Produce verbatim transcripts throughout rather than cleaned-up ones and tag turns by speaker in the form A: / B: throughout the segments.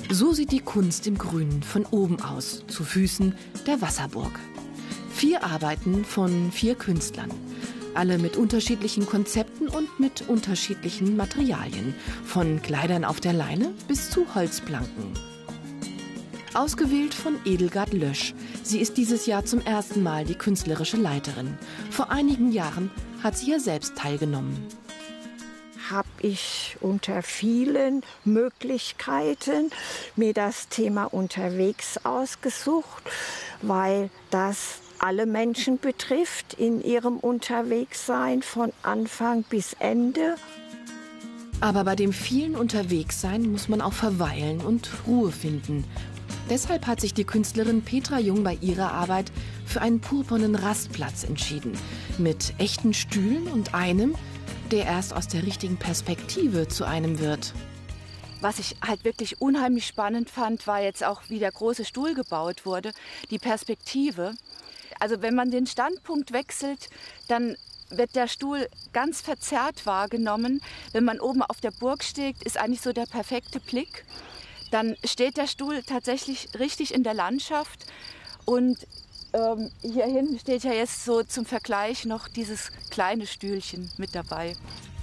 A: So sieht die Kunst im Grünen von oben aus, zu Füßen der Wasserburg. Vier Arbeiten von vier Künstlern. Alle mit unterschiedlichen Konzepten und mit unterschiedlichen Materialien. Von Kleidern auf der Leine bis zu Holzplanken. Ausgewählt von Edelgard Lösch. Sie ist dieses Jahr zum ersten Mal die künstlerische Leiterin. Vor einigen Jahren hat sie ja selbst teilgenommen.
B: Habe ich unter vielen Möglichkeiten mir das Thema unterwegs ausgesucht, weil das alle Menschen betrifft in ihrem Unterwegssein von Anfang bis Ende.
A: Aber bei dem vielen Unterwegssein muss man auch verweilen und Ruhe finden. Deshalb hat sich die Künstlerin Petra Jung bei ihrer Arbeit für einen purpurnen Rastplatz entschieden. Mit echten Stühlen und einem, der erst aus der richtigen Perspektive zu einem wird.
C: Was ich halt wirklich unheimlich spannend fand, war jetzt auch, wie der große Stuhl gebaut wurde, die Perspektive. Also wenn man den Standpunkt wechselt, dann wird der Stuhl ganz verzerrt wahrgenommen. Wenn man oben auf der Burg steht, ist eigentlich so der perfekte Blick. Dann steht der Stuhl tatsächlich richtig in der Landschaft. Und ähm, hier hinten steht ja jetzt so zum Vergleich noch dieses kleine Stühlchen mit dabei.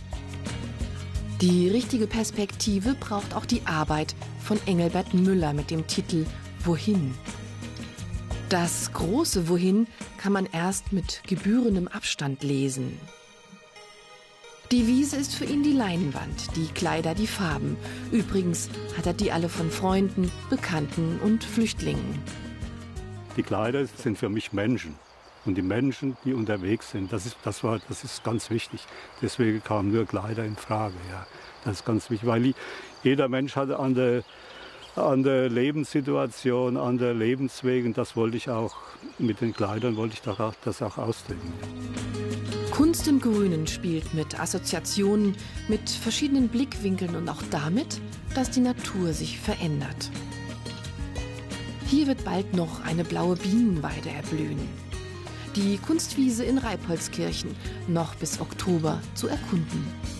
A: Die richtige Perspektive braucht auch die Arbeit von Engelbert Müller mit dem Titel »Wohin?«. Das große Wohin kann man erst mit gebührendem Abstand lesen. Die Wiese ist für ihn die Leinwand, die Kleider die Farben. Übrigens hat er die alle von Freunden, Bekannten und Flüchtlingen.
D: Die Kleider sind für mich Menschen. Und die Menschen, die unterwegs sind, das ist, das war, das ist ganz wichtig. Deswegen kamen nur Kleider in Frage. Ja. Das ist ganz wichtig, weil jeder Mensch hat an der an der Lebenssituation, an der Lebenswegen, das wollte ich auch, mit den Kleidern wollte ich das auch, das auch ausdrücken.
A: Kunst im Grünen spielt mit Assoziationen, mit verschiedenen Blickwinkeln und auch damit, dass die Natur sich verändert. Hier wird bald noch eine blaue Bienenweide erblühen. Die Kunstwiese in Reipoltskirchen noch bis Oktober zu erkunden.